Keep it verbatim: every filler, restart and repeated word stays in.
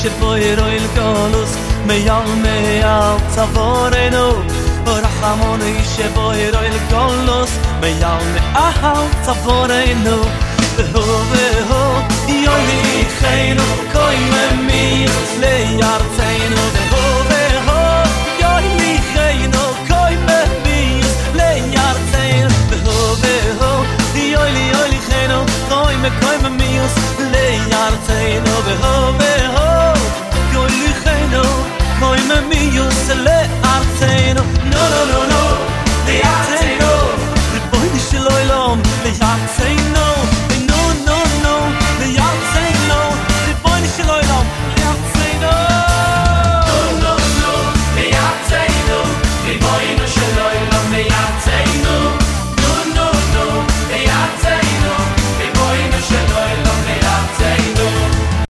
שפויר אויל קולוס מייל מייל צבורנו רחמון שפויר אויל קולוס מייל מייל צבורנו והו והו יולי חיינו קוי ממי ליארצנו והו והו יולי חיינו קוי ממי ליארצנו והו והו יולי יולי חיינו קוי מקוי ממי ליארצנו והו והו יולי חיינו קוי ממי ליארצנו no no no no